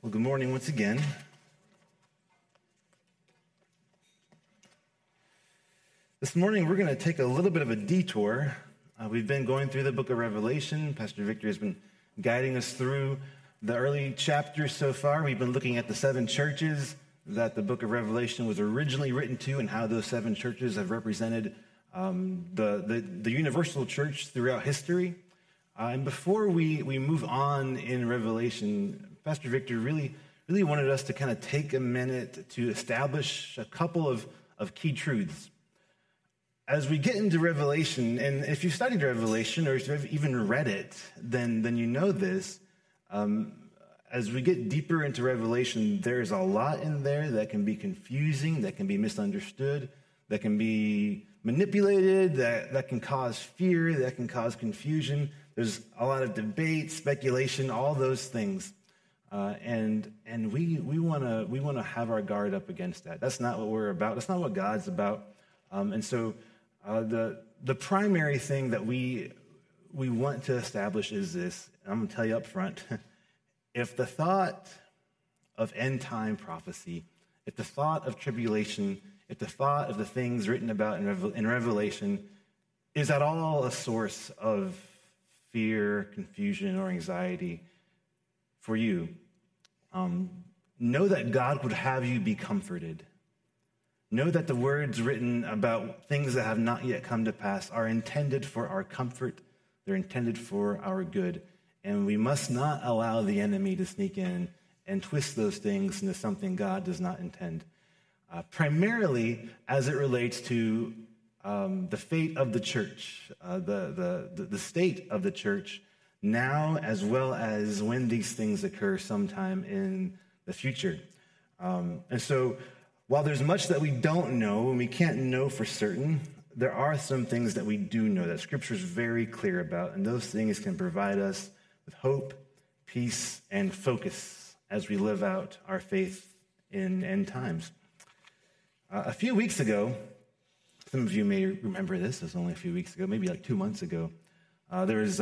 Well, good morning once again. This morning, we're going to take a little bit of a detour. We've been going through the book of Revelation. Pastor Victor has been guiding us through the early chapters so far. We've been looking at the seven churches that the book of Revelation was originally written to and how those seven churches have represented the universal church throughout history. And before we move on in Revelation, Pastor Victor really wanted us to kind of take a minute to establish a couple of key truths. As we get into Revelation, and if you've studied Revelation or if you've even read it, then you know this. As we get deeper into Revelation, there's a lot in there that can be confusing, that can be misunderstood, that can be manipulated, that can cause fear, that can cause confusion. There's a lot of debate, speculation, all those things. And we want to have our guard up against that. That's not what we're about. That's not what God's about. And so the primary thing that we want to establish is this. I'm going to tell you up front. If the thought of end time prophecy, if the thought of tribulation, if the thought of the things written about in Revelation is at all a source of fear, confusion, or anxiety for you, know that God would have you be comforted. Know that the words written about things that have not yet come to pass are intended for our comfort. They're intended for our good. And we must not allow the enemy to sneak in and twist those things into something God does not intend. Primarily as it relates to the fate of the church, the state of the church now, as well as when these things occur sometime in the future. And so while there's much that we don't know and we can't know for certain, there are some things that we do know that Scripture is very clear about, and those things can provide us with hope, peace, and focus as we live out our faith in end times. A few weeks ago, some of you may remember this, it was only a few weeks ago, maybe like 2 months ago, there was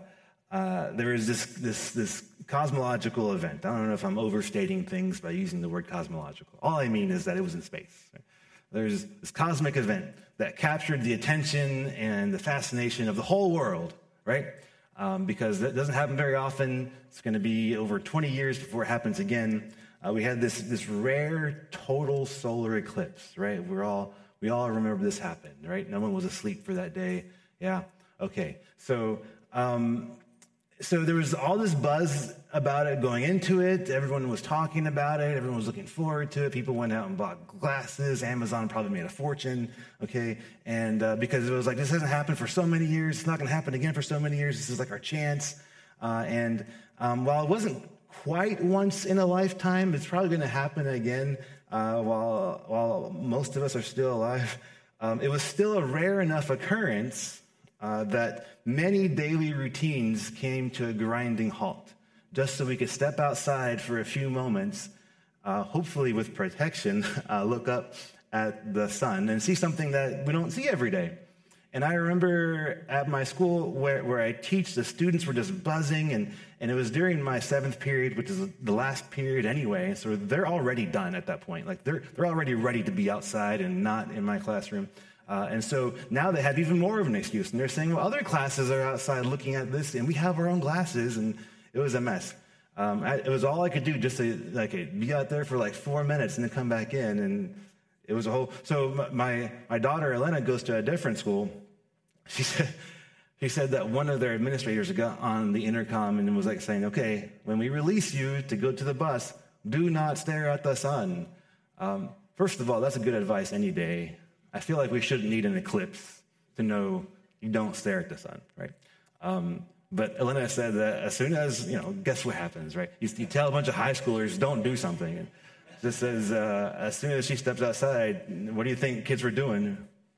this cosmological event. I don't know if I'm overstating things by using the word cosmological. All I mean is that it was in space. There's this cosmic event that captured the attention and the fascination of the whole world, right? Because that doesn't happen very often. It's going to be over 20 years before it happens again. We had this rare total solar eclipse, right? We all remember this happened, right? No one was asleep for that day. Yeah, okay. So there was all this buzz about it going into it. Everyone was talking about it. Everyone was looking forward to it. People went out and bought glasses. Amazon probably made a fortune, okay? And because it was like, this hasn't happened for so many years. It's not going to happen again for so many years. This is like our chance. And while it wasn't quite once in a lifetime, it's probably going to happen again while most of us are still alive. It was still a rare enough occurrence that many daily routines came to a grinding halt, just so we could step outside for a few moments, hopefully with protection, look up at the sun and see something that we don't see every day. And I remember at my school where I teach, the students were just buzzing, and it was during my 7th period, which is the last period anyway, so they're already done at that point. Like they're already ready to be outside and not in my classroom. And so now they have even more of an excuse. And they're saying, well, other classes are outside looking at this, and we have our own glasses, and it was a mess. It was all I could do just to be out there for like 4 minutes and then come back in, and it was a whole... So my daughter, Elena, goes to a different school. She said that one of their administrators got on the intercom and was like saying, okay, when we release you to go to the bus, do not stare at the sun. First of all, that's a good advice any day. I feel like we shouldn't need an eclipse to know you don't stare at the sun, right? But Elena said that as soon as, guess what happens, right? You tell a bunch of high schoolers, don't do something. And just says, as soon as she steps outside, what do you think kids were doing?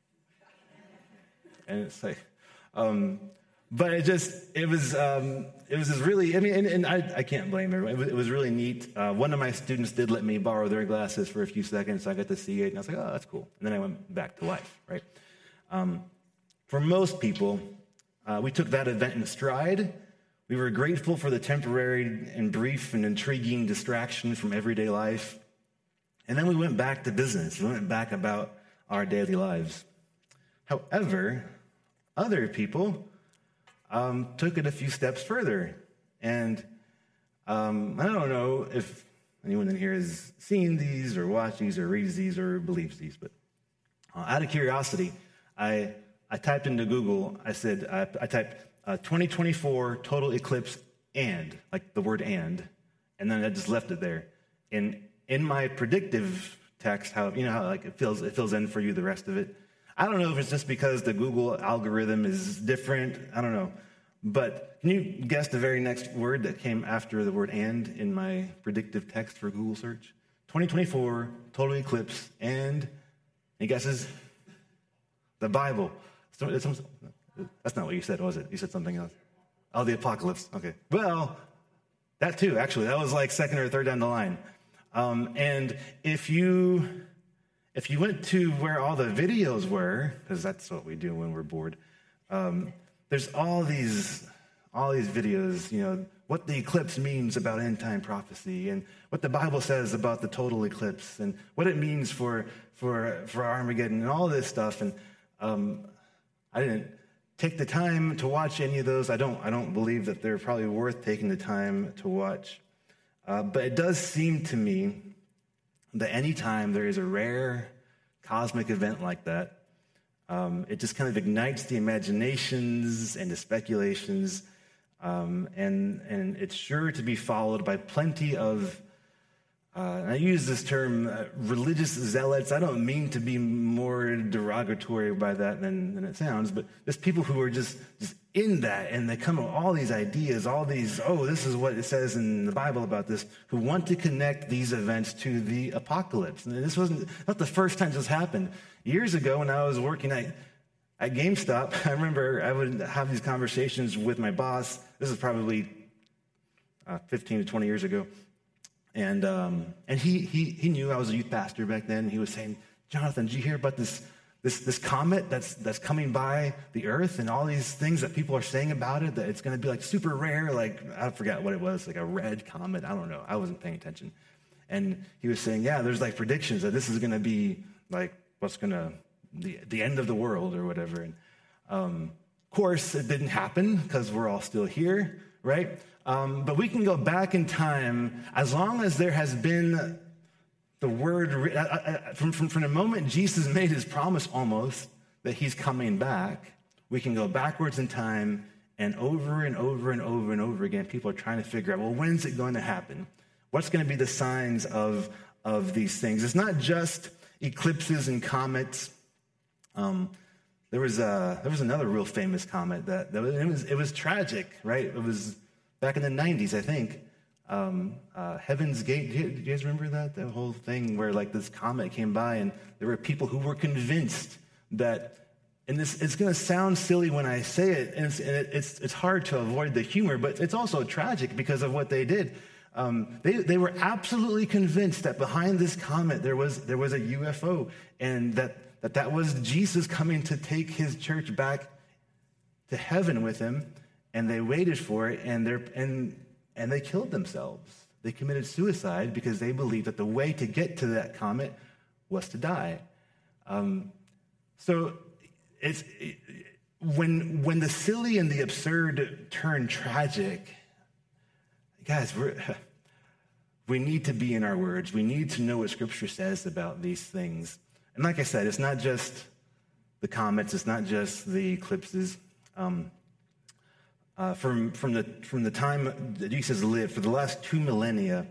And it's like, but it was this really, and I can't blame everyone. It was really neat. One of my students did let me borrow their glasses for a few seconds, so I got to see it, and I was like, oh, that's cool. And then I went back to life, right? For most people, we took that event in stride. We were grateful for the temporary and brief and intriguing distraction from everyday life. And then we went back to business. We went back about our daily lives. However, other people took it a few steps further. And I don't know if anyone in here has seen these or watched these or reads these or believes these, but out of curiosity, I typed into Google, I typed 2024 total eclipse and, like the word and then I just left it there. And in my predictive text, how like it fills in for you the rest of it. I don't know if it's just because the Google algorithm is different. I don't know. But can you guess the very next word that came after the word and in my predictive text for Google search? 2024 total eclipse and any guesses? The Bible. That's not what you said, was it? You said something else. Oh, the apocalypse. Okay. Well, that too, actually. That was like second or third down the line. And if you went to where all the videos were, because that's what we do when we're bored, there's all these videos, what the eclipse means about end time prophecy and what the Bible says about the total eclipse and what it means for Armageddon and all this stuff. And I didn't take the time to watch any of those. I don't believe that they're probably worth taking the time to watch. But it does seem to me that anytime there is a rare cosmic event like that, it just kind of ignites the imaginations and the speculations, and it's sure to be followed by plenty of, I use this term, religious zealots. I don't mean to be more derogatory by that than it sounds, but there's people who are just in that, and they come up with all these ideas, all these, this is what it says in the Bible about this, who want to connect these events to the apocalypse. And this wasn't not the first time this happened. Years ago when I was working at GameStop, I remember I would have these conversations with my boss. This is probably 15 to 20 years ago. And he knew I was a youth pastor back then. He was saying, Jonathan, did you hear about this comet that's coming by the earth and all these things that people are saying about it, that it's going to be like super rare, like I forgot what it was, like a red comet. I don't know. I wasn't paying attention. And he was saying, there's like predictions that this is going to be like the end of the world or whatever. And of course, it didn't happen because we're all still here, right? But we can go back in time as long as there has been the word, from the moment Jesus made his promise almost that he's coming back, we can go backwards in time, and over and over and over and over again, people are trying to figure out, well, when's it going to happen? What's going to be the signs of these things? It's not just eclipses and comets. There was another real famous comet it was tragic, right? It was back in the 90s, I think. Heaven's Gate. Do you guys remember that? The whole thing where like this comet came by and there were people who were convinced that, and it's going to sound silly when I say it, and it's hard to avoid the humor, but it's also tragic because of what they did. They were absolutely convinced that behind this comet there was a UFO, and that was Jesus coming to take his church back to heaven with him, and they waited for it, and they killed themselves. They committed suicide because they believed that the way to get to that comet was to die. So when the silly and the absurd turn tragic, guys, we need to be in our words. We need to know what Scripture says about these things. And like I said, it's not just the comets. It's not just the eclipses. From the time that Jesus lived, for the last 2 millennia,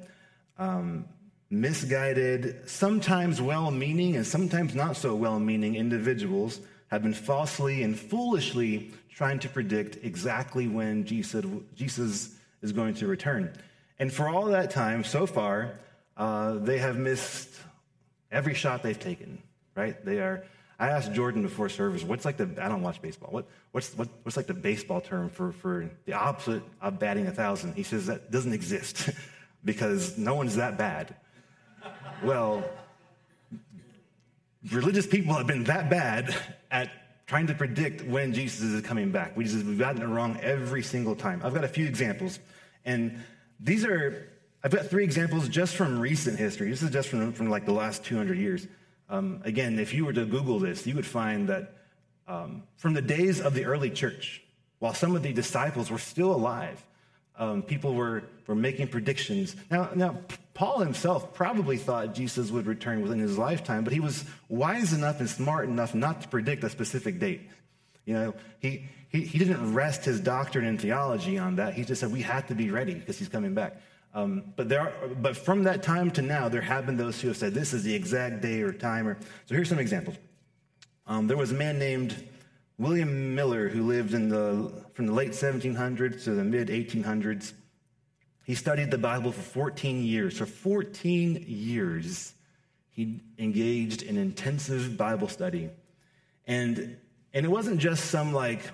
misguided, sometimes well-meaning and sometimes not so well-meaning individuals have been falsely and foolishly trying to predict exactly when Jesus is going to return. And for all that time, so far, they have missed every shot they've taken, right? I asked Jordan before service, I don't watch baseball. What's like the baseball term for the opposite of batting 1,000? He says that doesn't exist because no one's that bad. Well, religious people have been that bad at trying to predict when Jesus is coming back. We've gotten it wrong every single time. I've got a few examples, and I've got 3 examples just from recent history. This is just from like the last 200 years. Again, if you were to Google this, you would find that from the days of the early church, while some of the disciples were still alive, people were making predictions. Now, Paul himself probably thought Jesus would return within his lifetime, but he was wise enough and smart enough not to predict a specific date. He didn't rest his doctrine and theology on that. He just said we have to be ready because he's coming back. But from that time to now, there have been those who have said this is the exact day or time. So here's some examples. There was a man named William Miller who lived from the late 1700s to the mid 1800s. He studied the Bible for 14 years. For 14 years, he engaged in intensive Bible study, and it wasn't just some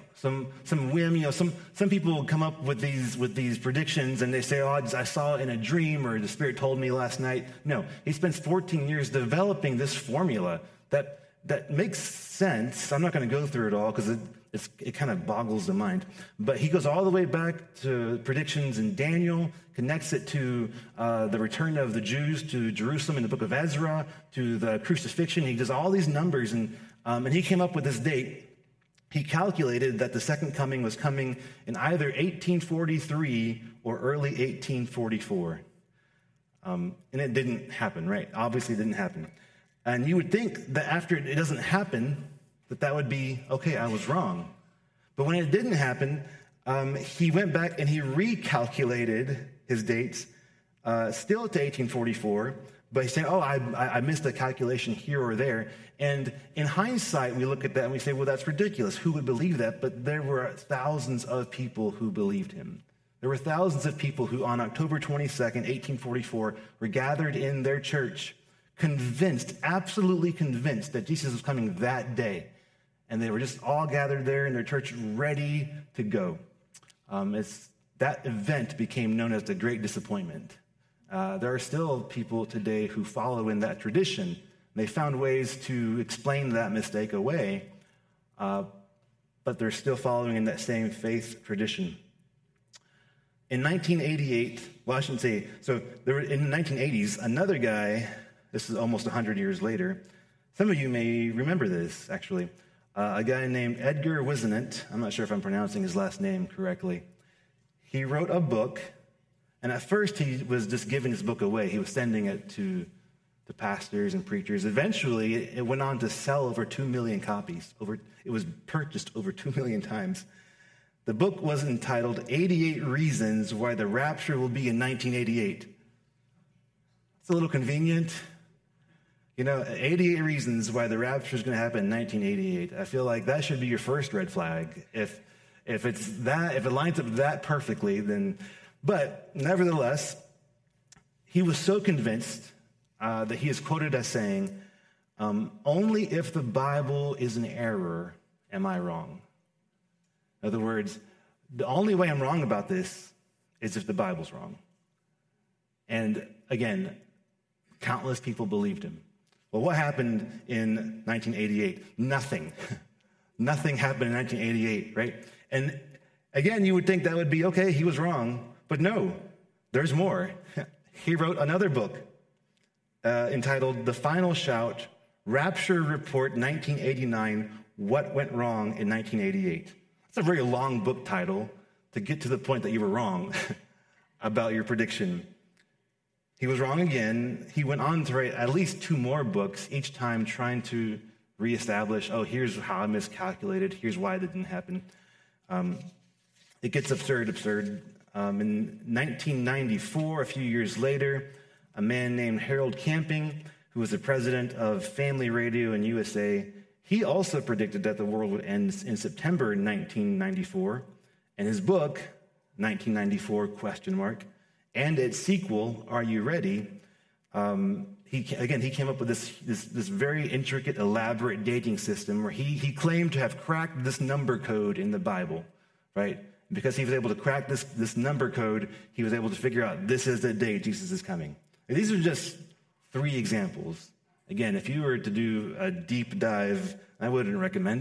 whim. Some people would come up with these predictions and they say, "Oh, I saw it in a dream," or "The Spirit told me last night." No, he spends 14 years developing this formula that makes sense. I'm not going to go through it all because it kind of boggles the mind. But he goes all the way back to predictions in Daniel, connects it to the return of the Jews to Jerusalem in the book of Ezra, to the crucifixion. He does all these numbers, and he came up with this date. He calculated that the second coming was coming in either 1843 or early 1844. And it didn't happen, right? Obviously it didn't happen. And you would think that after it doesn't happen, that would be, okay, I was wrong. But when it didn't happen, he went back and he recalculated his dates, still to 1844, but he's saying, oh, I missed a calculation here or there. And in hindsight, we look at that and we say, well, that's ridiculous. Who would believe that? But there were thousands of people who believed him. There were thousands of people who on October 22nd, 1844, were gathered in their church, convinced, absolutely convinced that Jesus was coming that day. And they were just all gathered there in their church, ready to go. That event became known as the Great Disappointment. There are still people today who follow in that tradition. They found ways to explain that mistake away, but they're still following in that same faith tradition. In 1988, well, I shouldn't say, so there were, in the 1980s, another guy, this is almost 100 years later, some of you may remember this, actually, a guy named Edgar Whisenant. I'm not sure if I'm pronouncing his last name correctly. He wrote a book, and at first he was just giving his book away. He was sending it to pastors and preachers. Eventually, it went on to sell over 2 million copies. It was purchased over 2 million times. The book was entitled 88 Reasons Why the Rapture Will Be in 1988. It's a little convenient. 88 reasons why the rapture is going to happen in 1988. I feel like that should be your first red flag. If it lines up that perfectly, then. But nevertheless, he was so convinced that he is quoted as saying, "Only if the Bible is an error am I wrong." In other words, the only way I'm wrong about this is if the Bible's wrong. And again, countless people believed him. Well, what happened in 1988? Nothing. Nothing happened in 1988, right? And again, you would think that would be, okay, he was wrong. But no, there's more. He wrote another book entitled The Final Shout, Rapture Report 1989, What Went Wrong in 1988. It's a very long book title to get to the point that you were wrong about your prediction. He was wrong again. He went on to write at least 2 more books, each time trying to reestablish, here's how I miscalculated, here's why it didn't happen. It gets absurd. In 1994, a few years later, a man named Harold Camping, who was the president of Family Radio in USA, he also predicted that the world would end in September 1994. And his book, 1994, and its sequel, Are You Ready? He came up with this very intricate, elaborate dating system where he claimed to have cracked this number code in the Bible, right? Because he was able to crack this number code, he was able to figure out this is the day Jesus is coming. And these are just 3 examples. Again, if you were to do a deep dive, I wouldn't recommend it,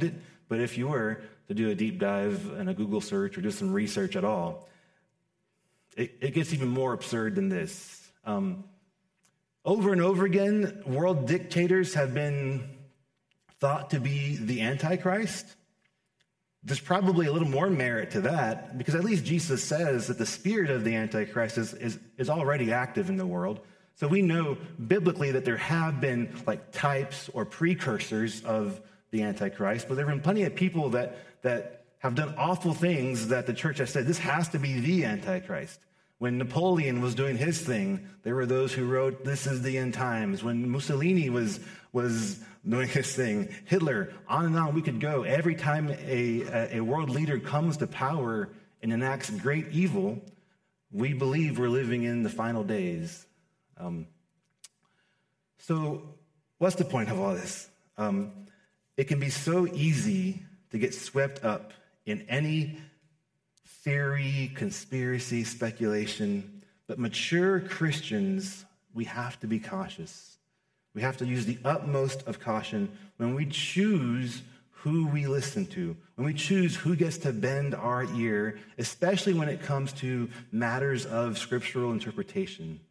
But if you were to do a deep dive and a Google search or do some research at all, it gets even more absurd than this. Over and over again, world dictators have been thought to be the Antichrist. There's probably a little more merit to that, because at least Jesus says that the spirit of the Antichrist is already active in the world. So we know biblically that there have been like types or precursors of the Antichrist, but there have been plenty of people that have done awful things that the church has said, this has to be the Antichrist. When Napoleon was doing his thing, there were those who wrote, this is the end times. When Mussolini was doing his thing, Hitler, on and on we could go. Every time a world leader comes to power and enacts great evil, we believe we're living in the final days. So what's the point of all this? It can be so easy to get swept up in any theory, conspiracy, speculation, but mature Christians, we have to be cautious. We have to use the utmost of caution when we choose who we listen to, when we choose who gets to bend our ear, especially when it comes to matters of scriptural interpretation.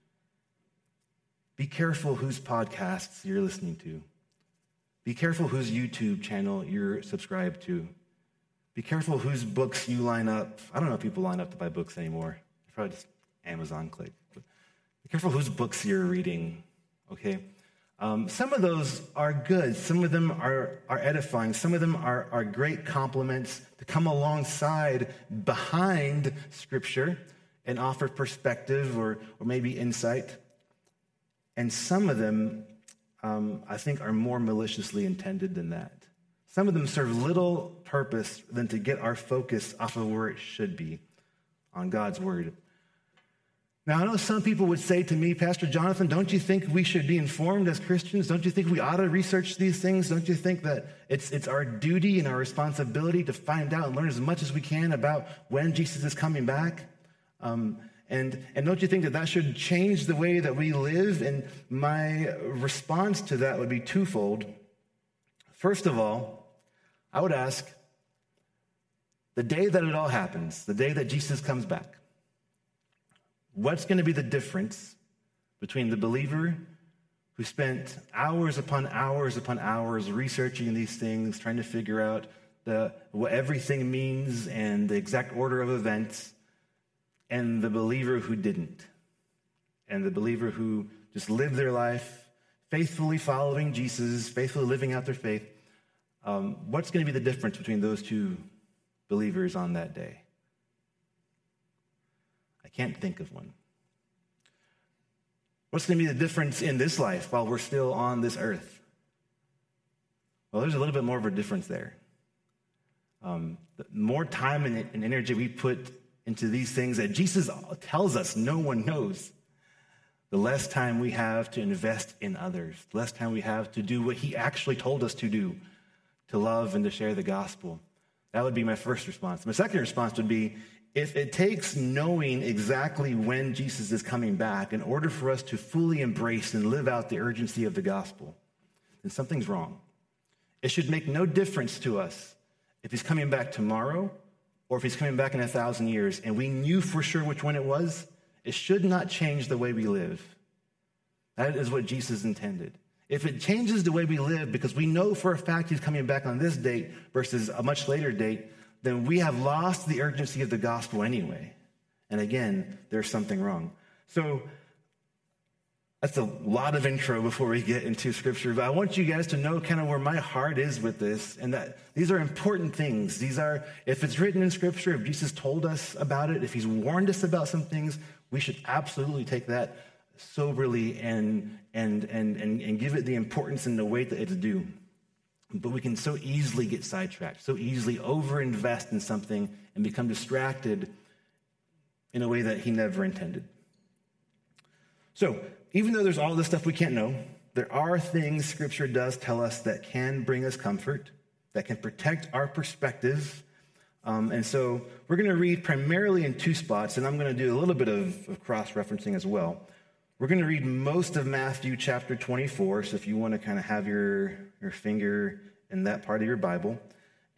Be careful whose podcasts you're listening to. Be careful whose YouTube channel you're subscribed to. Be careful whose books you line up. I don't know if people line up to buy books anymore. Probably just Amazon click. But be careful whose books you're reading, okay? Some of those are good. Some of them are edifying. Some of them are great compliments to come alongside behind Scripture and offer perspective or maybe insight. And some of them, I think, are more maliciously intended than that. Some of them serve little purpose than to get our focus off of where it should be, on God's word. Now, I know some people would say to me, Pastor Jonathan, don't you think we should be informed as Christians? Don't you think we ought to research these things? Don't you think that it's our duty and our responsibility to find out and learn as much as we can about when Jesus is coming back? And don't you think that should change the way that we live? And my response to that would be twofold. First of all, I would ask, the day that it all happens, the day that Jesus comes back, what's going to be the difference between the believer who spent hours upon hours upon hours researching these things, trying to figure out what everything means and the exact order of events, and the believer who didn't, and the believer who just lived their life faithfully following Jesus, faithfully living out their faith? What's going to be the difference between those two believers on that day? I can't think of one. What's going to be the difference in this life while we're still on this earth? Well, there's a little bit more of a difference there. The more time and energy we put into these things that Jesus tells us no one knows, the less time we have to invest in others, the less time we have to do what he actually told us to do, to love and to share the gospel. That would be my first response. My second response would be, if it takes knowing exactly when Jesus is coming back in order for us to fully embrace and live out the urgency of the gospel, then something's wrong. It should make no difference to us if he's coming back tomorrow or if he's coming back in 1,000 years and we knew for sure which one it was. It should not change the way we live. That is what Jesus intended. If it changes the way we live because we know for a fact he's coming back on this date versus a much later date, then we have lost the urgency of the gospel anyway. And again, there's something wrong. So that's a lot of intro before we get into Scripture. But I want you guys to know kind of where my heart is with this, and that these are important things. These are, if it's written in Scripture, if Jesus told us about it, if he's warned us about some things, we should absolutely take that soberly and give it the importance and the weight that it's due. But we can so easily get sidetracked, so easily overinvest in something and become distracted in a way that he never intended. So even though there's all this stuff we can't know, there are things Scripture does tell us that can bring us comfort, that can protect our perspective. And so we're going to read primarily in two spots, and I'm going to do a little bit of cross-referencing as well. We're going to read most of Matthew chapter 24, so if you want to kind of have your finger in that part of your Bible.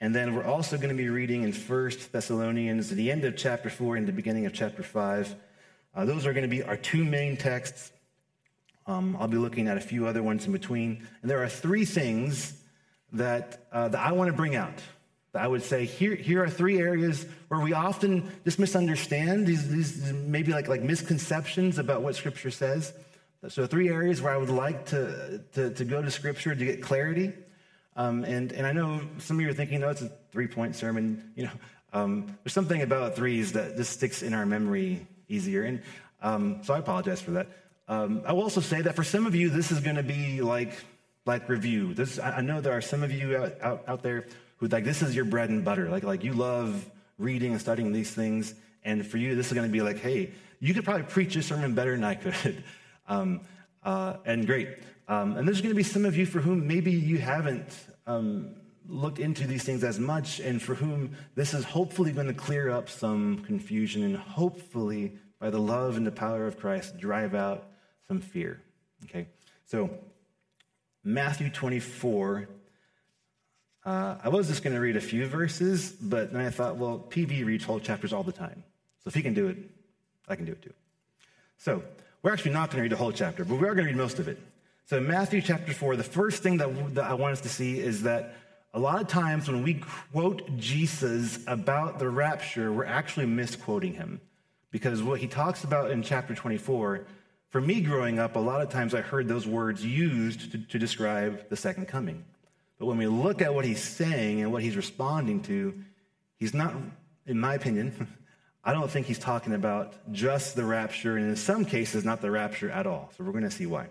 And then we're also going to be reading in 1 Thessalonians, the end of chapter 4 and the beginning of chapter 5. Those are going to be our two main texts. I'll be looking at a few other ones in between. And there are three things that I want to bring out. I would say here are three areas where we often just misunderstand, these maybe like misconceptions about what Scripture says. So three areas where I would like to go to Scripture to get clarity. And I know some of you are thinking, it's a 3-point sermon. There's something about threes that just sticks in our memory easier. And so I apologize for that. I will also say that for some of you, this is going to be like review. I know there are some of you out there who this is your bread and butter. Like you love reading and studying these things. And for you, this is going to be like, hey, you could probably preach a sermon better than I could. And great. And there's going to be some of you for whom maybe you haven't looked into these things as much, and for whom this is hopefully going to clear up some confusion, and hopefully, by the love and the power of Christ, drive out some fear. Okay? So, Matthew 24. I was just going to read a few verses, but then I thought, well, PV reads whole chapters all the time. So if he can do it, I can do it too. So, we're actually not going to read the whole chapter, but we are going to read most of it. So in Matthew chapter 4, the first thing that I want us to see is that a lot of times when we quote Jesus about the rapture, we're actually misquoting him. Because what he talks about in chapter 24, for me growing up, a lot of times I heard those words used to describe the second coming. But when we look at what he's saying and what he's responding to, he's not, in my opinion, I don't think he's talking about just the rapture, and in some cases, not the rapture at all. So we're going to see why.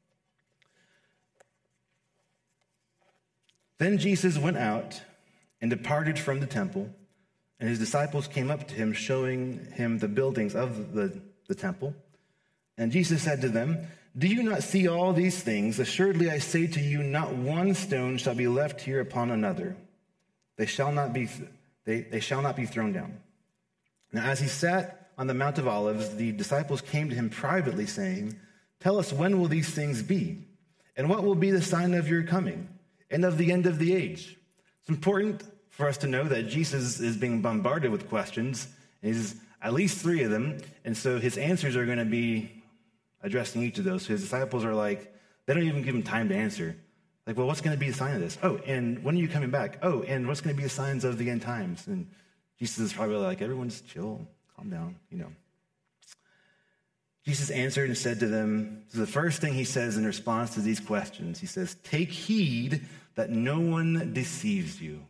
Then Jesus went out and departed from the temple, and his disciples came up to him, showing him the buildings of the temple. And Jesus said to them, "Do you not see all these things? Assuredly I say to you, not one stone shall be left here upon another. They shall not be thrown down." Now as he sat on the Mount of Olives, the disciples came to him privately, saying, "Tell us, when will these things be? And what will be the sign of your coming and of the end of the age?" It's important for us to know that Jesus is being bombarded with questions, and he's at least three of them, and so his answers are going to be addressing each of those. So his disciples are like, they don't even give him time to answer. Like, well, what's going to be the sign of this? Oh, and when are you coming back? Oh, and what's going to be the signs of the end times? And Jesus is probably like, everyone just chill, calm down, Jesus answered and said to them, so the first thing he says in response to these questions, he says, "Take heed that no one deceives you."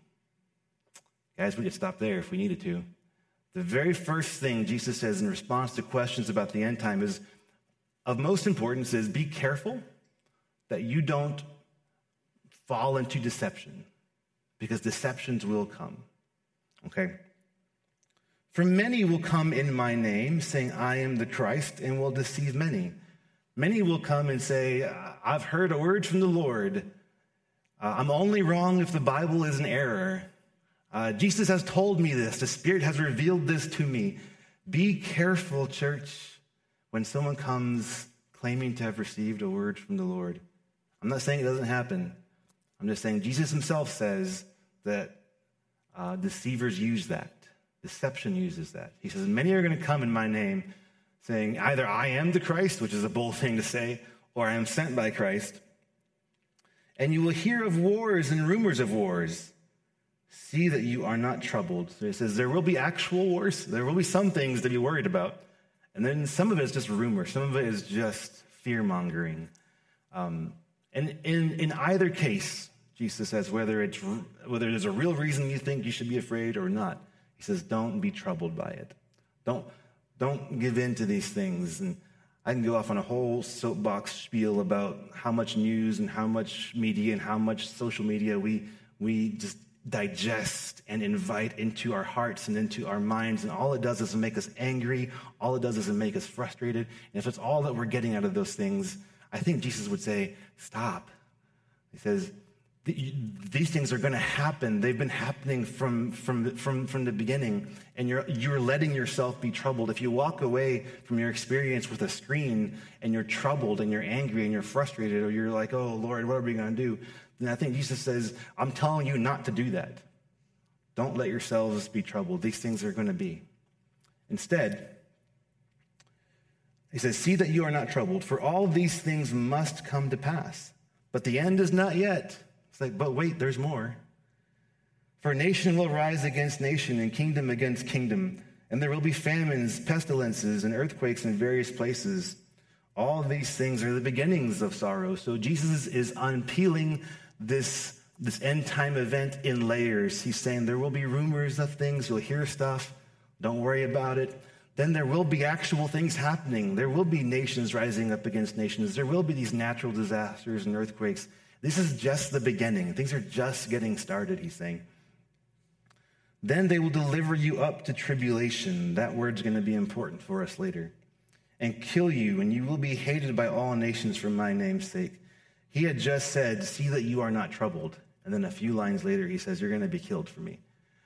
Guys, we could stop there if we needed to. The very first thing Jesus says in response to questions about the end time is, of most importance, is be careful that you don't fall into deception, because deceptions will come. Okay? "For many will come in my name, saying, 'I am the Christ,' and will deceive many. Many will come and say, 'I've heard a word from the Lord. I'm only wrong if the Bible is an error. Jesus has told me this. The Spirit has revealed this to me.'" Be careful, church, when someone comes claiming to have received a word from the Lord. I'm not saying it doesn't happen. I'm just saying Jesus himself says that deceivers use that. Deception uses that. He says, many are going to come in my name saying, either I am the Christ, which is a bold thing to say, or I am sent by Christ. "And you will hear of wars and rumors of wars. See that you are not troubled." So he says there will be actual wars. There will be some things to be worried about. And then some of it is just rumor. Some of it is just fear-mongering. And in either case, Jesus says, whether there's a real reason you think you should be afraid or not, he says, don't be troubled by it. Don't give in to these things. And I can go off on a whole soapbox spiel about how much news and how much media and how much social media we just digest and invite into our hearts and into our minds, and all it does is make us angry. All it does is make us frustrated. And if it's all that we're getting out of those things, I think Jesus would say, stop. He says, these things are going to happen. They've been happening from the beginning, and you're letting yourself be troubled. If you walk away from your experience with a screen and you're troubled and you're angry and you're frustrated, or you're like, oh, Lord, what are we going to do? Then I think Jesus says, I'm telling you not to do that. Don't let yourselves be troubled. These things are going to be. Instead, he says, see that you are not troubled, for all these things must come to pass. But the end is not yet. It's like, but wait, there's more. For nation will rise against nation and kingdom against kingdom, and there will be famines, pestilences, and earthquakes in various places. All these things are the beginnings of sorrow. So Jesus is unpeeling this end time event in layers. He's saying there will be rumors of things. You'll hear stuff. Don't worry about it. Then there will be actual things happening. There will be nations rising up against nations. There will be these natural disasters and earthquakes. This is just the beginning. Things are just getting started, he's saying. Then they will deliver you up to tribulation. That word's going to be important for us later. And kill you, and you will be hated by all nations for my name's sake. He had just said, see that you are not troubled. And then a few lines later, he says, you're going to be killed for me.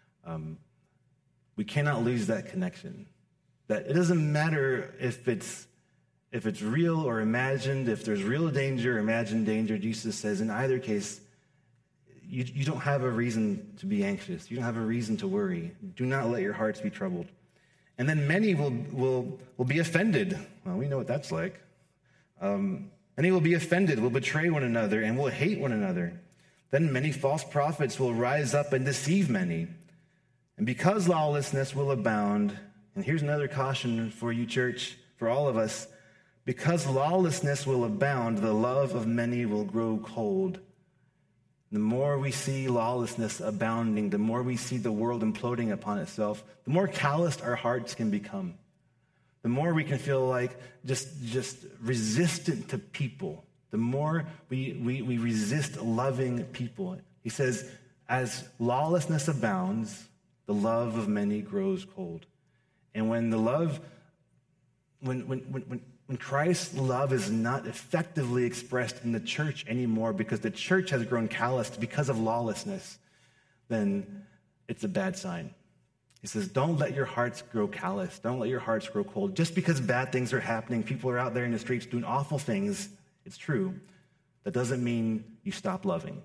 We cannot lose that connection. That it doesn't matter if it's real or imagined, if there's real danger or imagined danger. Jesus says, in either case, you don't have a reason to be anxious. You don't have a reason to worry. Do not let your hearts be troubled. And then many will be offended. Well, we know what that's like. Many will be offended, will betray one another, and will hate one another. Then many false prophets will rise up and deceive many. And because lawlessness will abound, and here's another caution for you, church, for all of us, because lawlessness will abound, the love of many will grow cold. The more we see lawlessness abounding, the more we see the world imploding upon itself, the more calloused our hearts can become. The more we can feel like just resistant to people. The more we resist loving people. He says, as lawlessness abounds, the love of many grows cold. And when Christ's love is not effectively expressed in the church anymore because the church has grown calloused because of lawlessness, then it's a bad sign. He says, don't let your hearts grow callous. Don't let your hearts grow cold. Just because bad things are happening, people are out there in the streets doing awful things, it's true. That doesn't mean you stop loving.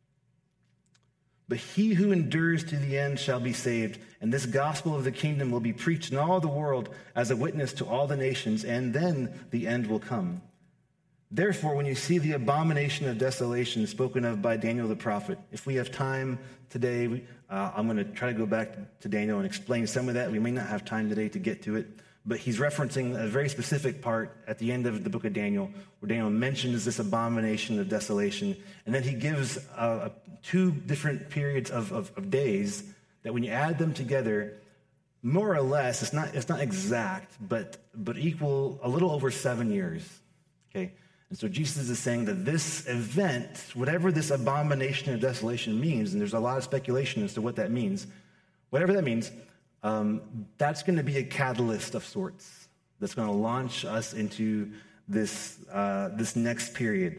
But he who endures to the end shall be saved, and this gospel of the kingdom will be preached in all the world as a witness to all the nations, and then the end will come. Therefore, when you see the abomination of desolation spoken of by Daniel the prophet, if we have time today, I'm going to try to go back to Daniel and explain some of that. We may not have time today to get to it, but he's referencing a very specific part at the end of the book of Daniel, where Daniel mentions this abomination of desolation, and then he gives two different periods of days that when you add them together, more or less, it's not exact, but equal a little over 7 years. Okay, and so Jesus is saying that this event, whatever this abomination of desolation means, and there's a lot of speculation as to what that means, whatever that means, that's going to be a catalyst of sorts that's going to launch us into this next period.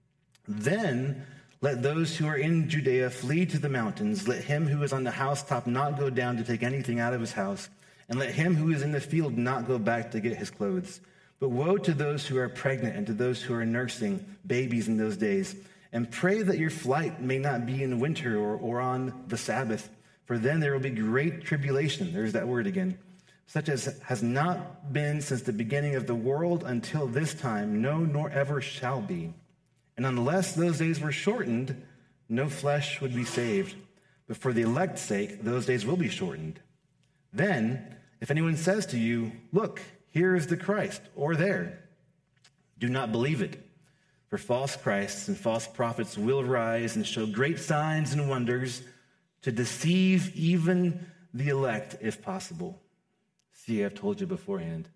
Then let those who are in Judea flee to the mountains. Let him who is on the housetop not go down to take anything out of his house. And let him who is in the field not go back to get his clothes. But woe to those who are pregnant and to those who are nursing babies in those days. And pray that your flight may not be in winter or on the Sabbath. For then there will be great tribulation, there's that word again, such as has not been since the beginning of the world until this time, no, nor ever shall be. And unless those days were shortened, no flesh would be saved. But for the elect's sake, those days will be shortened. Then, if anyone says to you, look, here is the Christ, or there, do not believe it. For false Christs and false prophets will rise and show great signs and wonders, to deceive even the elect, if possible. See, I've told you beforehand.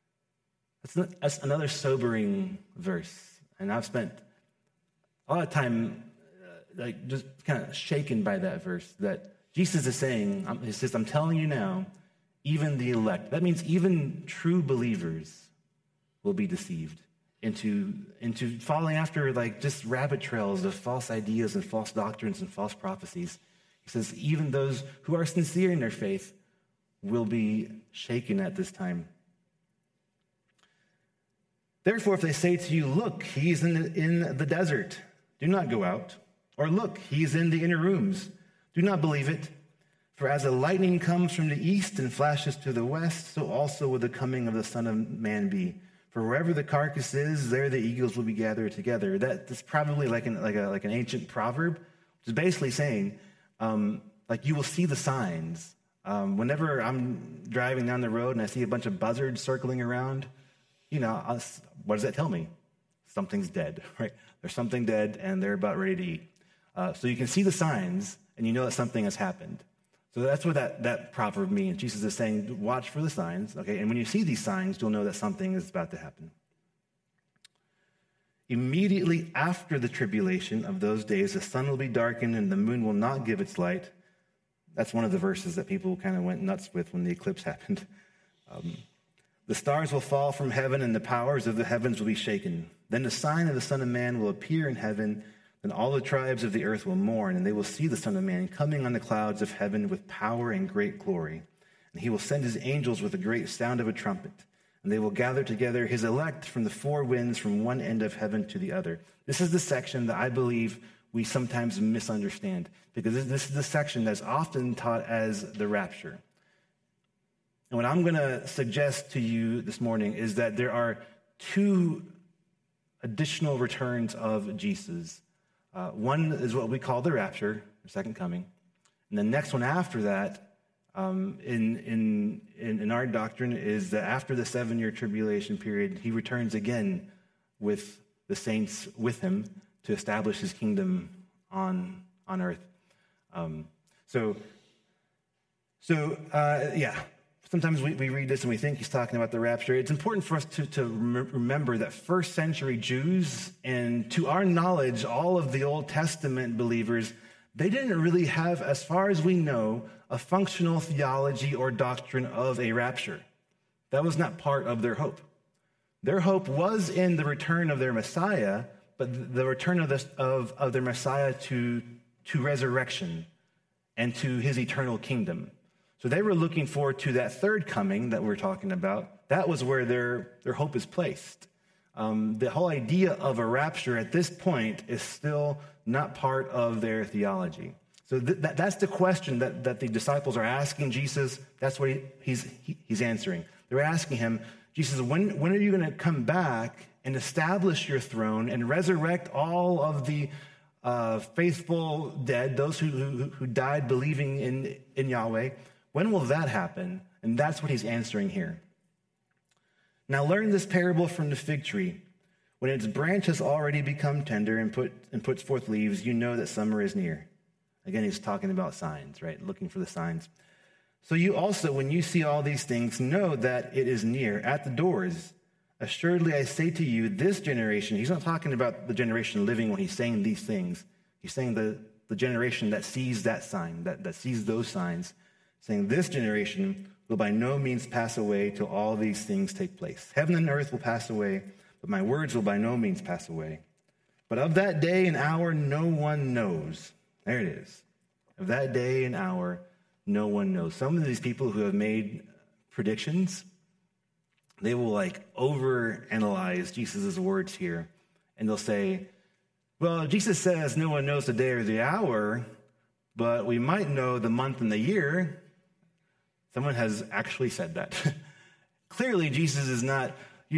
That's another sobering verse. And I've spent a lot of time just kind of shaken by that verse, that Jesus is saying, he says, I'm telling you now, even the elect. That means even true believers will be deceived into falling after just rabbit trails of false ideas and false doctrines and false prophecies. He says, even those who are sincere in their faith will be shaken at this time. Therefore, if they say to you, look, he's in the desert, do not go out. Or look, he's in the inner rooms. Do not believe it. For as the lightning comes from the east and flashes to the west, so also will the coming of the Son of Man be. For wherever the carcass is, there the eagles will be gathered together. That's probably like an ancient proverb, which is basically saying, like you will see the signs. Whenever I'm driving down the road and I see a bunch of buzzards circling around, what does that tell me? Something's dead, right? There's something dead and they're about ready to eat. So you can see the signs and you know that something has happened. So that's what that proverb means. Jesus is saying, watch for the signs, okay? And when you see these signs, you'll know that something is about to happen. Immediately after the tribulation of those days, the sun will be darkened and the moon will not give its light. That's one of the verses that people kind of went nuts with when the eclipse happened. The stars will fall from heaven and the powers of the heavens will be shaken. Then the sign of the Son of Man will appear in heaven. Then all the tribes of the earth will mourn, and they will see the Son of Man coming on the clouds of heaven with power and great glory. And he will send his angels with a great sound of a trumpet, and they will gather together his elect from the four winds from one end of heaven to the other. This is the section that I believe we sometimes misunderstand, because this is the section that's often taught as the rapture. And what I'm going to suggest to you this morning is that there are two additional returns of Jesus. One is what we call the rapture, the second coming. And the next one after that, in our doctrine, is that after the 7-year tribulation period, he returns again with the saints with him to establish his kingdom on earth. Sometimes we read this and we think he's talking about the rapture. It's important for us to remember that first century Jews, and to our knowledge, all of the Old Testament believers, they didn't really have, as far as we know, a functional theology or doctrine of a rapture. That was not part of their hope. Their hope was in the return of their Messiah, but the return of their Messiah to resurrection and to his eternal kingdom. So they were looking forward to that third coming that we're talking about. That was where their hope is placed. The whole idea of a rapture at this point is still not part of their theology. So that's the question that the disciples are asking Jesus. That's what he's answering. They're asking him, Jesus, when are you going to come back and establish your throne and resurrect all of the faithful dead, those who died believing in Yahweh? When will that happen? And that's what he's answering here. Now learn this parable from the fig tree. When its branch has already become tender and puts forth leaves, you know that summer is near. Again, he's talking about signs, right? Looking for the signs. So you also, when you see all these things, know that it is near, at the doors. Assuredly, I say to you, this generation, he's not talking about the generation living when he's saying these things. He's saying the generation that sees that sign, that sees those signs, saying this generation will by no means pass away till all these things take place. Heaven and earth will pass away, but my words will by no means pass away. But of that day and hour, no one knows. There it is. Of that day and hour, no one knows. Some of these people who have made predictions, they will overanalyze Jesus' words here. And they'll say, well, Jesus says no one knows the day or the hour, but we might know the month and the year. Someone has actually said that. Clearly, Jesus is not,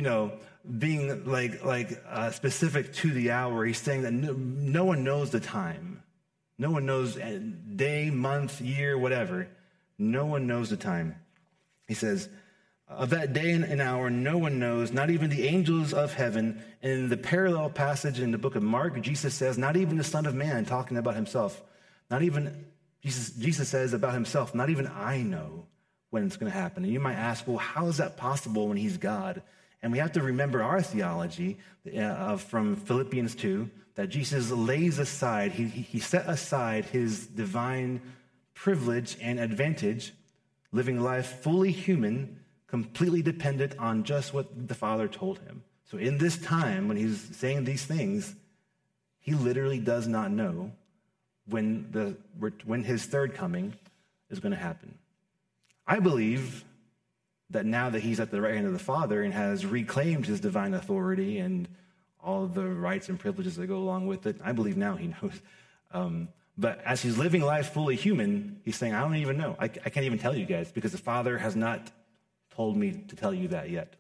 being specific to the hour. He's saying that no one knows the time. No one knows day, month, year, whatever. No one knows the time. He says, of that day and hour, no one knows, not even the angels of heaven. In the parallel passage in the book of Mark, Jesus says, not even the Son of Man, talking about himself. Not even, Jesus says about himself, not even I know when it's going to happen. And you might ask, well, how is that possible when he's God? And we have to remember our theology from Philippians 2, that Jesus lays aside, he set aside his divine privilege and advantage, living life fully human, completely dependent on just what the Father told him. So in this time, when he's saying these things, he literally does not know when his third coming is going to happen. I believe that now that he's at the right hand of the Father and has reclaimed his divine authority and all of the rights and privileges that go along with it, I believe now he knows. But as he's living life fully human, he's saying, I don't even know. I can't even tell you guys because the Father has not told me to tell you that yet.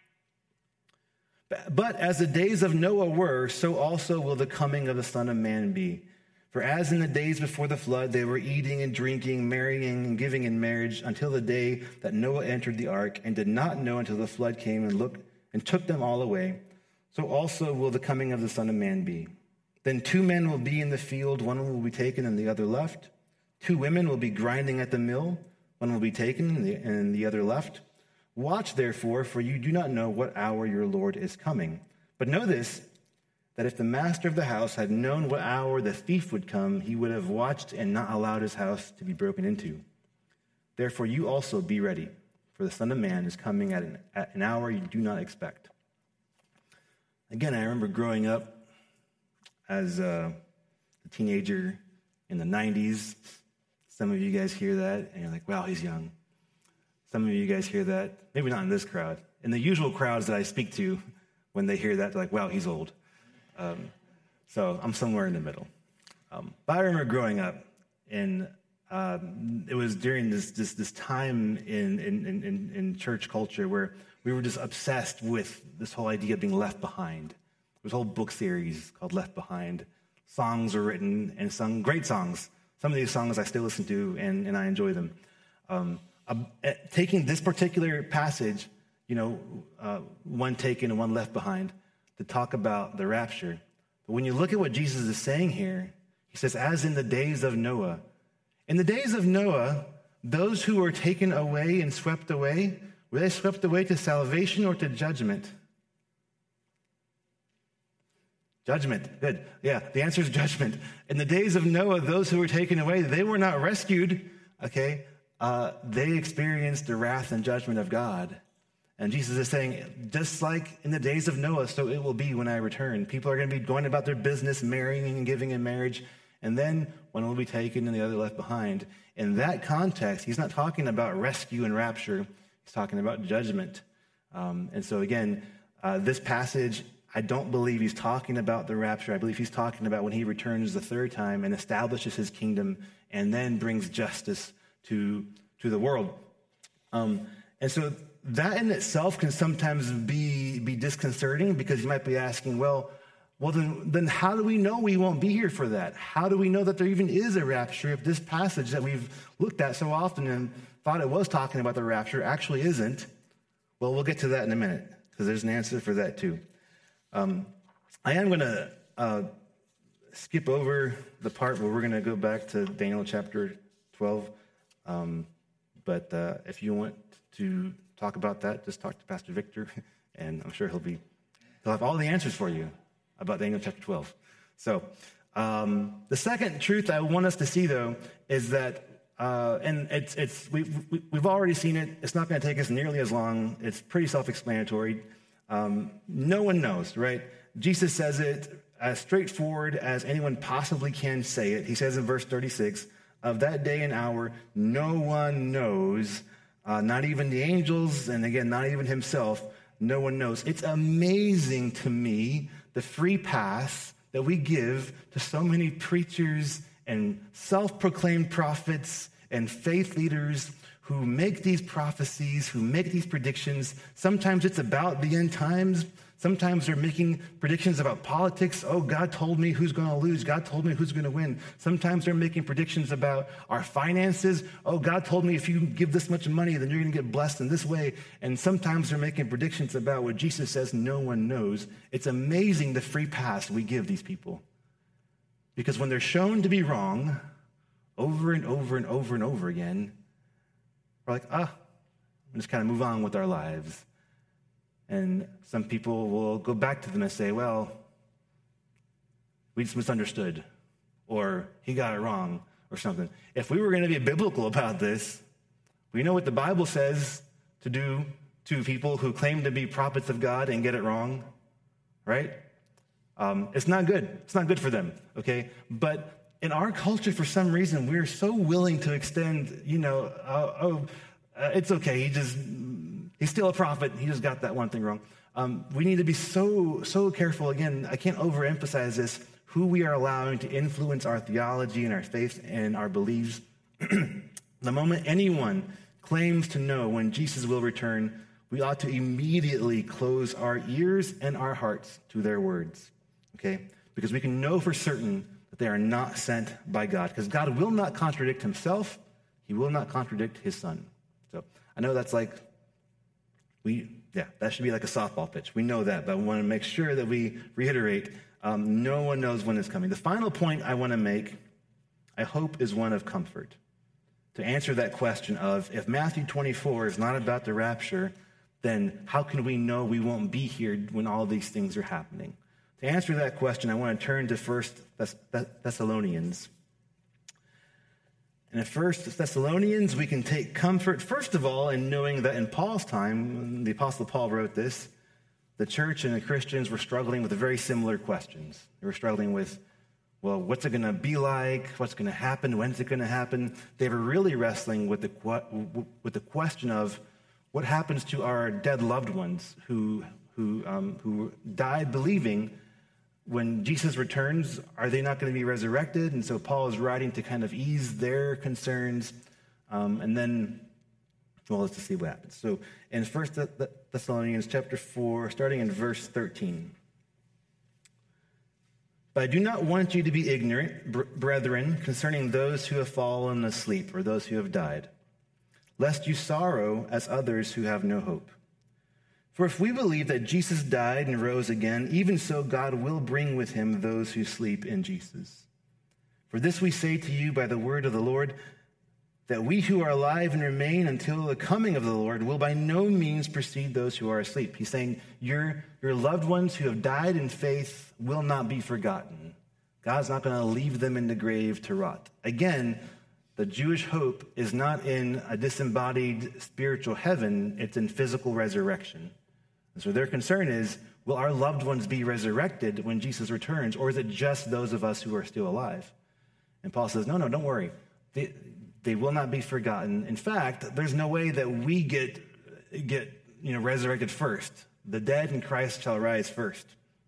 But as the days of Noah were, so also will the coming of the Son of Man be. For as in the days before the flood, they were eating and drinking, marrying and giving in marriage until the day that Noah entered the ark and did not know until the flood came and took them all away. So also will the coming of the Son of Man be. Then 2 men will be in the field, one will be taken and the other left. 2 women will be grinding at the mill, one will be taken and the other left. Watch therefore, for you do not know what hour your Lord is coming. But know this, that if the master of the house had known what hour the thief would come, he would have watched and not allowed his house to be broken into. Therefore you also be ready, for the Son of Man is coming at an hour you do not expect. Again, I remember growing up as a teenager in the 90s. Some of you guys hear that, and you're like, wow, he's young. Some of you guys hear that, maybe not in this crowd. In the usual crowds that I speak to, when they hear that, they're like, wow, he's old. So I'm somewhere in the middle. But I remember growing up, and it was during this time in church culture where we were just obsessed with this whole idea of being left behind. There was a whole book series called Left Behind. Songs were written and sung, great songs. Some of these songs I still listen to, and I enjoy them. Taking this particular passage, one taken and one left behind, to talk about the rapture. But when you look at what Jesus is saying here, he says, as in the days of Noah. In the days of Noah, those who were taken away and swept away, were they swept away to salvation or to judgment? Judgment. Good. Yeah, the answer is judgment. In the days of Noah, those who were taken away, they were not rescued, okay? They experienced the wrath and judgment of God. And Jesus is saying, just like in the days of Noah, so it will be when I return. People are going to be going about their business, marrying and giving in marriage, and then one will be taken and the other left behind. In that context, he's not talking about rescue and rapture. He's talking about judgment. And so again, this passage, I don't believe he's talking about the rapture. I believe he's talking about when he returns the third time and establishes his kingdom and then brings justice to the world. And so that in itself can sometimes be disconcerting because you might be asking, well, then how do we know we won't be here for that? How do we know that there even is a rapture if this passage that we've looked at so often and thought it was talking about the rapture actually isn't? Well, we'll get to that in a minute because there's an answer for that too. I am going to skip over the part where we're going to go back to Daniel chapter 12. But if you want to talk about that, just talk to Pastor Victor, and I'm sure he'll have all the answers for you about Daniel chapter 12. So the second truth I want us to see, though, is that, and we've already seen it. It's not going to take us nearly as long. It's pretty self-explanatory. No one knows, right? Jesus says it as straightforward as anyone possibly can say it. He says in verse 36, of that day and hour, no one knows, not even the angels, and again, not even himself, no one knows. It's amazing to me, the free pass that we give to so many preachers and self-proclaimed prophets and faith leaders who make these prophecies, who make these predictions. Sometimes it's about the end times. Sometimes they're making predictions about politics. Oh, God told me who's going to lose. God told me who's going to win. Sometimes they're making predictions about our finances. Oh, God told me if you give this much money, then you're going to get blessed in this way. And sometimes they're making predictions about what Jesus says no one knows. It's amazing the free pass we give these people. Because when they're shown to be wrong over and over and over and over again, we're like, we'll just kind of move on with our lives. And some people will go back to them and say, well, we just misunderstood, or he got it wrong, or something. If we were going to be biblical about this, we know what the Bible says to do to people who claim to be prophets of God and get it wrong, right? It's not good. It's not good for them, okay? But in our culture, for some reason, we're so willing to extend, it's okay, he's still a prophet. He just got that one thing wrong. We need to be so careful. Again, I can't overemphasize this. who we are allowing to influence our theology and our faith and our beliefs. The moment anyone claims to know when Jesus will return, we ought to immediately close our ears and our hearts to their words, okay? Because we can know for certain that they are not sent by God, because God will not contradict himself. He will not contradict his son. So I know that's like, that should be like a softball pitch. We know that, but I want to make sure that we reiterate, no one knows when it's coming. The final point I want to make, I hope, is one of comfort. To answer that question of, if Matthew 24 is not about the rapture, then how can we know we won't be here when all these things are happening? To answer that question, I want to turn to 1 Thessalonians. And in 1 Thessalonians, we can take comfort, first of all, in knowing that in Paul's time, when the Apostle Paul wrote this, the church and the Christians were struggling with very similar questions. They were struggling with, well, what's it going to be like? What's going to happen? When's it going to happen? They were really wrestling with the question of what happens to our dead loved ones who died believing when Jesus returns, are they not going to be resurrected? And so Paul is writing to kind of ease their concerns. And then, well, let's just see what happens. So in 1 Thessalonians chapter 4, starting in verse 13. But I do not want you to be ignorant, brethren, concerning those who have fallen asleep or those who have died, lest you sorrow as others who have no hope. For if we believe that Jesus died and rose again, even so God will bring with him those who sleep in Jesus. For this we say to you by the word of the Lord, that we who are alive and remain until the coming of the Lord will by no means precede those who are asleep. He's saying your loved ones who have died in faith will not be forgotten. God's not going to leave them in the grave to rot. Again, the Jewish hope is not in a disembodied spiritual heaven, it's in physical resurrection. And so their concern is, will our loved ones be resurrected when Jesus returns, or is it just those of us who are still alive? And Paul says, no, don't worry. They will not be forgotten. In fact, there's no way that we get resurrected first. The dead in Christ shall rise first.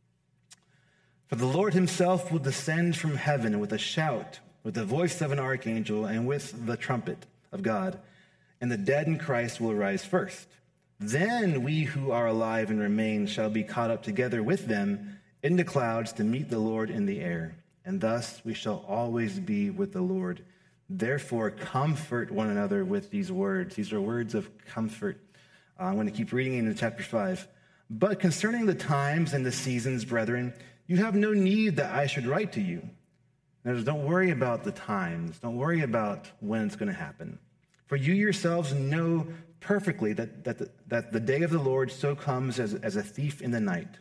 For the Lord himself will descend from heaven with a shout, with the voice of an archangel, and with the trumpet of God, and the dead in Christ will rise first. Then we who are alive and remain shall be caught up together with them in the clouds to meet the Lord in the air, and thus we shall always be with the Lord. Therefore, comfort one another with these words. These are words of comfort. I'm going to keep reading into chapter 5. But concerning the times and the seasons, brethren, you have no need that I should write to you. Now, don't worry about the times. Don't worry about when it's going to happen. For you yourselves know perfectly that the day of the Lord so comes as a thief in the night.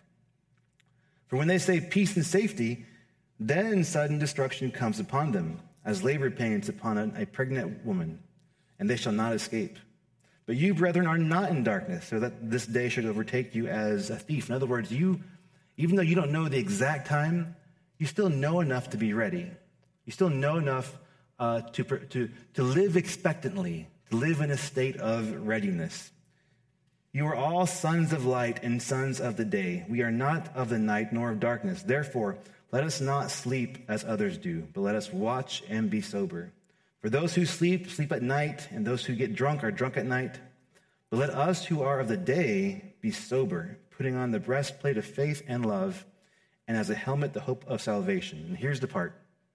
For when they say peace and safety, then sudden destruction comes upon them, as labor pains upon a pregnant woman, and they shall not escape. But you, brethren, are not in darkness, so that this day should overtake you as a thief. In other words, even though you don't know the exact time, you still know enough to be ready. You still know enough to live expectantly, to live in a state of readiness. You are all sons of light and sons of the day. We are not of the night nor of darkness. Therefore, let us not sleep as others do, but let us watch and be sober. For those who sleep, sleep at night, and those who get drunk are drunk at night. But let us who are of the day be sober, putting on the breastplate of faith and love, and as a helmet the hope of salvation. And here's the part.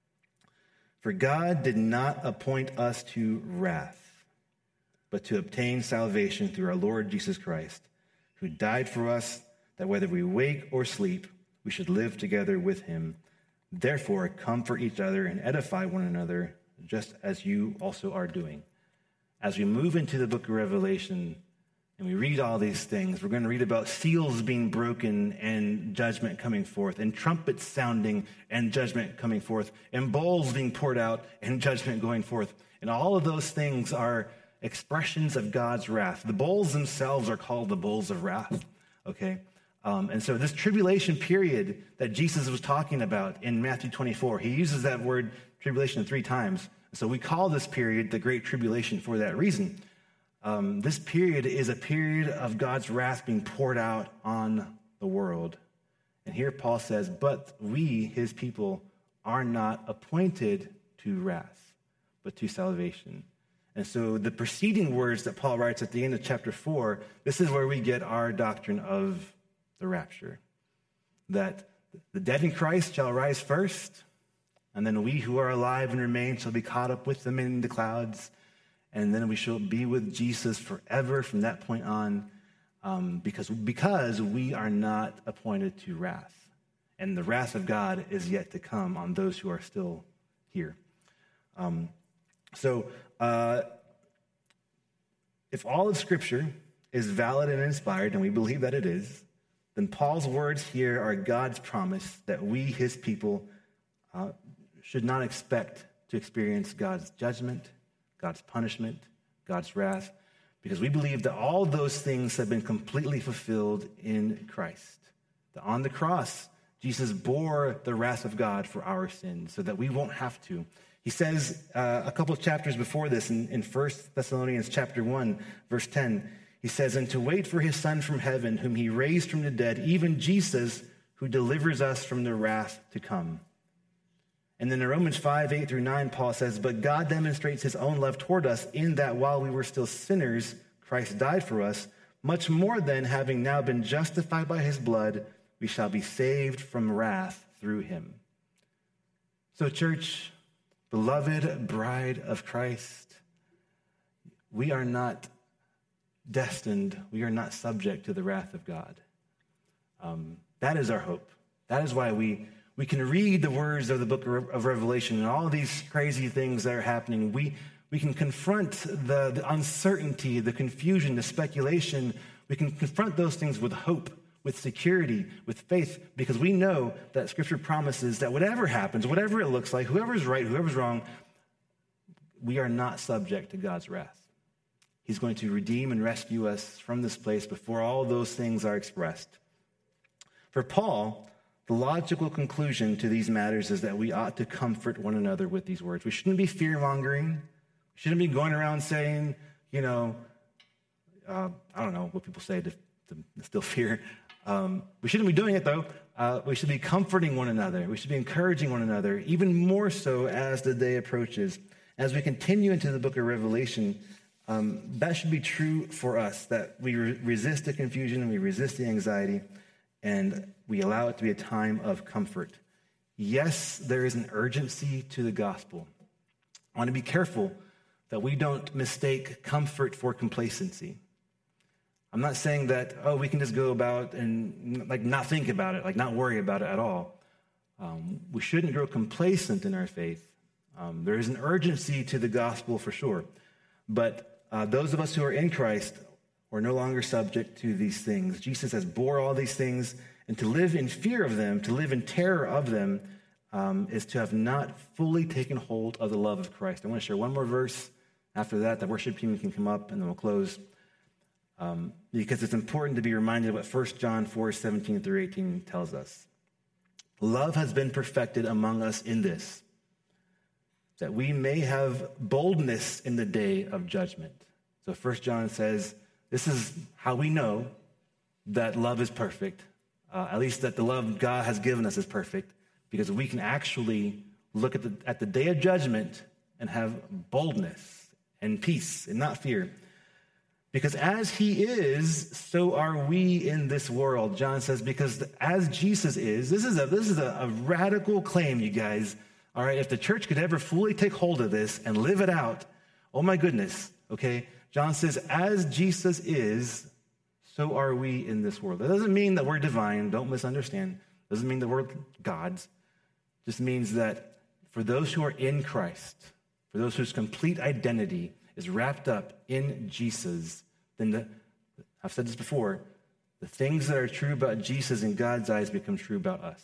For God did not appoint us to wrath, but to obtain salvation through our Lord Jesus Christ, who died for us, that whether we wake or sleep, we should live together with him. Therefore, comfort each other and edify one another, just as you also are doing. As we move into the book of Revelation and we read all these things, we're going to read about seals being broken and judgment coming forth, and trumpets sounding and judgment coming forth, and bowls being poured out and judgment going forth. And all of those things are expressions of God's wrath. The bowls themselves are called the bowls of wrath, okay? And so this tribulation period that Jesus was talking about in Matthew 24, he uses that word tribulation 3 times. So we call this period the Great Tribulation for that reason. This period is a period of God's wrath being poured out on the world. And here Paul says, but we, his people, are not appointed to wrath, but to salvation. And so the preceding words that Paul writes at the end of chapter 4, this is where we get our doctrine of the rapture. That the dead in Christ shall rise first, and then we who are alive and remain shall be caught up with them in the clouds, and then we shall be with Jesus forever from that point on, because we are not appointed to wrath. And the wrath of God is yet to come on those who are still here. If all of Scripture is valid and inspired, and we believe that it is, then Paul's words here are God's promise that we, his people, should not expect to experience God's judgment, God's punishment, God's wrath, because we believe that all those things have been completely fulfilled in Christ. That on the cross, Jesus bore the wrath of God for our sins so that we won't have to. He says a couple of chapters before this in 1 Thessalonians chapter 1, verse 10, he says, and to wait for his Son from heaven, whom he raised from the dead, even Jesus, who delivers us from the wrath to come. And then in Romans 5, 8 through 9, Paul says, but God demonstrates his own love toward us in that while we were still sinners, Christ died for us. Much more than having now been justified by his blood, we shall be saved from wrath through him. So church, beloved bride of Christ, we are not destined, we are not subject to the wrath of God. That is our hope. That is why we can read the words of the book of Revelation and all these crazy things that are happening. We can confront the uncertainty, the confusion, the speculation. We can confront those things with hope, with security, with faith, because we know that Scripture promises that whatever happens, whatever it looks like, whoever's right, whoever's wrong, we are not subject to God's wrath. He's going to redeem and rescue us from this place before all those things are expressed. For Paul, the logical conclusion to these matters is that we ought to comfort one another with these words. We shouldn't be fear-mongering. We shouldn't be going around saying, I don't know what people say to instill fear. We shouldn't be doing it, though. We should be comforting one another. We should be encouraging one another, even more so as the day approaches. As we continue into the book of Revelation, that should be true for us, that we resist the confusion and we resist the anxiety, and we allow it to be a time of comfort. Yes, there is an urgency to the gospel. I want to be careful that we don't mistake comfort for complacency. I'm not saying that, we can just go about and not think about it, not worry about it at all. We shouldn't grow complacent in our faith. There is an urgency to the gospel for sure. But those of us who are in Christ are no longer subject to these things. Jesus has bore all these things, and to live in fear of them, to live in terror of them, is to have not fully taken hold of the love of Christ. I want to share one more verse. After that, the worship team can come up, and then we'll close. Because it's important to be reminded of what 1 John 4, 17 through 18 tells us. Love has been perfected among us in this, that we may have boldness in the day of judgment. So 1 John says, this is how we know that love is perfect, at least that the love God has given us is perfect, because we can actually look at the day of judgment and have boldness and peace and not fear. Because as he is, so are we in this world. John says, because as Jesus is, this is a radical claim, you guys. All right, if the church could ever fully take hold of this and live it out, oh my goodness, okay? John says, as Jesus is, so are we in this world. That doesn't mean that we're divine, don't misunderstand. It doesn't mean that we're gods. It just means that for those who are in Christ, for those whose complete identity is wrapped up in Jesus, then I've said this before, the things that are true about Jesus in God's eyes become true about us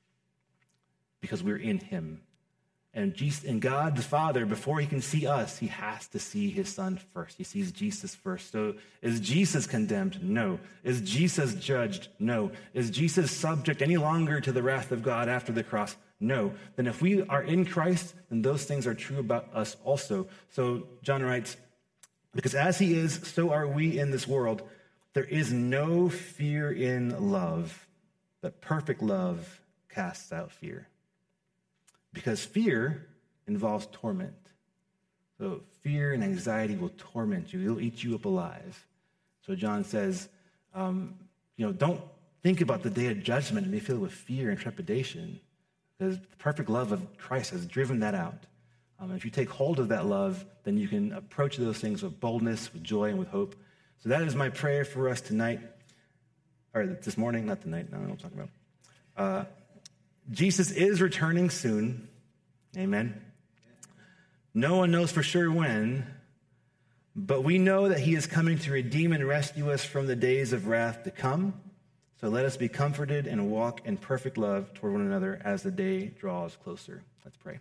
because we're in him. And God the Father, before he can see us, he has to see his Son first. He sees Jesus first. So is Jesus condemned? No. Is Jesus judged? No. Is Jesus subject any longer to the wrath of God after the cross? No. Then if we are in Christ, then those things are true about us also. So John writes, because as he is, so are we in this world. There is no fear in love. but perfect love casts out fear. Because fear involves torment. So fear and anxiety will torment you. It'll eat you up alive. So John says, don't think about the day of judgment and be filled with fear and trepidation, because the perfect love of Christ has driven that out. If you take hold of that love, then you can approach those things with boldness, with joy, and with hope. So that is my prayer for us tonight, or this morning, not tonight, no, I don't know what I'm talking about. Jesus is returning soon. Amen. No one knows for sure when, but we know that he is coming to redeem and rescue us from the days of wrath to come. So let us be comforted and walk in perfect love toward one another as the day draws closer. Let's pray.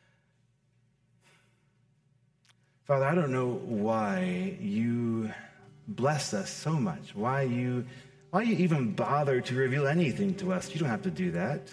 Father, I don't know why you bless us so much, why you even bother to reveal anything to us. You don't have to do that.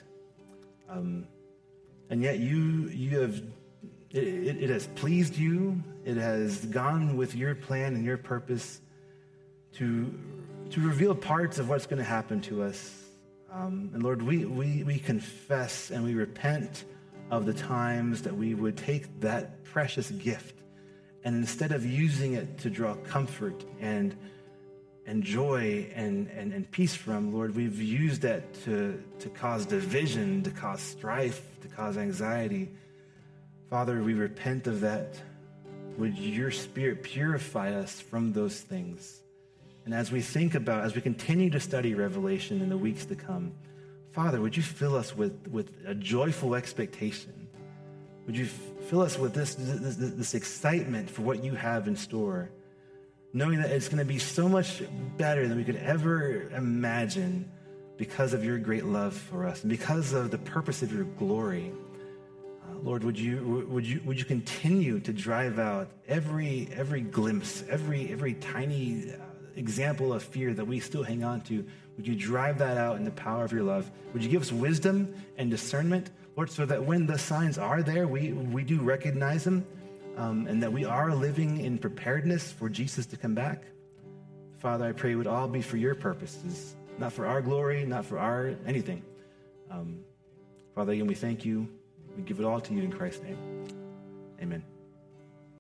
And yet you have, it has pleased you. It has gone with your plan and your purpose to reveal parts of what's going to happen to us. And Lord, we confess and we repent of the times that we would take that precious gift and instead of using it to draw comfort and joy and peace from, Lord, we've used that to cause division, to cause strife, to cause anxiety. Father, we repent of that. Would your Spirit purify us from those things? And as we continue to study Revelation in the weeks to come, Father, would you fill us with a joyful expectation? Would you fill us with this excitement for what you have in store, knowing that it's going to be so much better than we could ever imagine because of your great love for us and because of the purpose of your glory. Lord, would you continue to drive out every glimpse, every tiny example of fear that we still hang on to? Would you drive that out in the power of your love? Would you give us wisdom and discernment, Lord, so that when the signs are there, we do recognize them, and that we are living in preparedness for Jesus to come back? Father, I pray it would all be for your purposes, not for our glory, not for our anything. Father, again, we thank you. We give it all to you in Christ's name. Amen.